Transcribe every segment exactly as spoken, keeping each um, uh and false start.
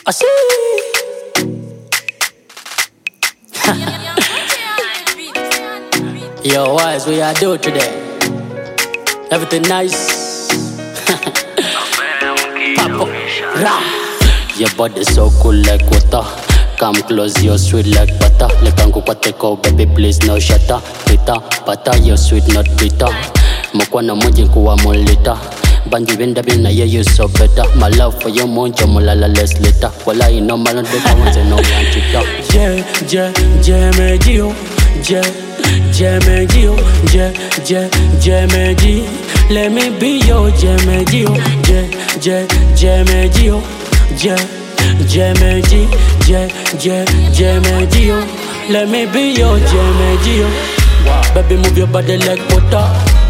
I see. Yo, wise, what y'all do today? Everything nice? Papa, rah. Your body so cool like water. Come close, you're sweet like butter. Lekangu kwa teko, baby, please no shutter. Bitter, butter, you're sweet, not bitter. Mokwana moji kuwa molita. Banji benda bina, yeah, you so better. My love for you, monjo, mulala, less later. Wala, you know, man, the ones and no one to talk. Je, je, je me dio. Je, je me dio. Je, je, je me di. Let me be yo, je me dio. Je, je, je me dio. Je, je me di. Je, je, je me dio. Let me be yo, je me dio. Baby, move your body like butter.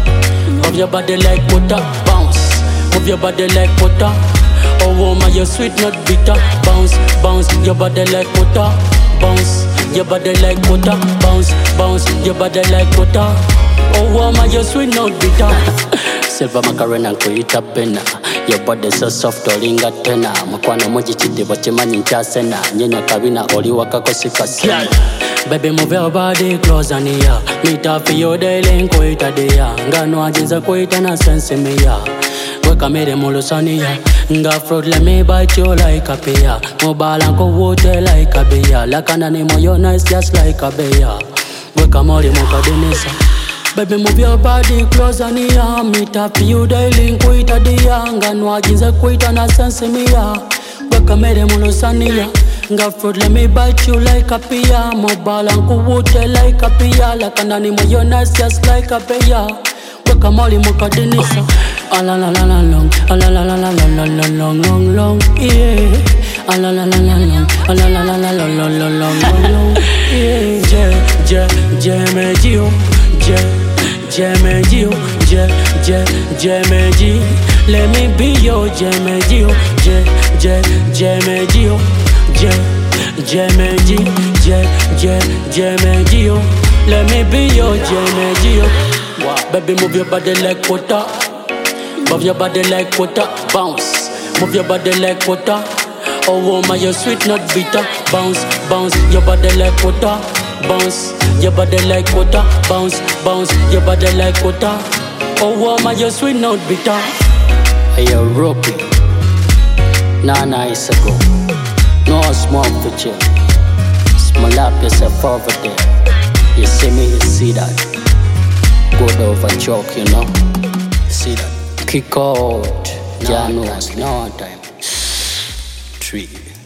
Move your body like butter. Bounce. Move your body like butter. Oh woman, you're sweet, not bitter. Bounce, bounce, your body like butter. Bounce, your body like butter. Bounce, bounce, your body like butter. Oh woman, you're sweet, not bitter. Silver macarena kuita pena. Your body so soft, olinga tena. Mkwano moji chiti, boche mani nchasena. Nyenya kabina, oli wakakosika sena. Baby, move your body close and here. Meet up for your daily, kuita dia. Ngano ajinza kuita na sense me ya. Weka mere mulusania. Nga fruit, let me bite you like a pear. Mobile ko water like a bear. Lakana ni moyo nice just like a bear. Weka mori muka denisa. Baby, move your body close and here. Meet up for you daily, kuita dia. Ngano ajinza kuita na sense me ya. Weka mere mulusania. Nga fruit, let me bite you like a pear. Mobile ko water like a pear. Lakana ni moyo nice just like a bear. Weka mori muka denisa. Ah la la la la long, ah la la la la la la long long long, yeah. Ah la la la la long, ah la la la la la la la long long long, yeah. Je, je, je me dio, je, je me dio, je, je, je me di. Let me be yo, je me dio, je, je, je me dio, je, je me di, je, je, je me dio. Let me be yo, je me dio. Baby, move your body like water. Move your body like water, bounce. Move your body like water. Oh woman, you're sweet, not bitter. Bounce, bounce, your body like water. Bounce, your body like water. Bounce, bounce, your body like water. Oh woman, you're sweet, not bitter. Hey, yo, Rocky. Nana is a go. No smoke for chill. Small up yourself over there. You see me, you see that. Good over choke, you know. See that. Kick out, January, no time. Three.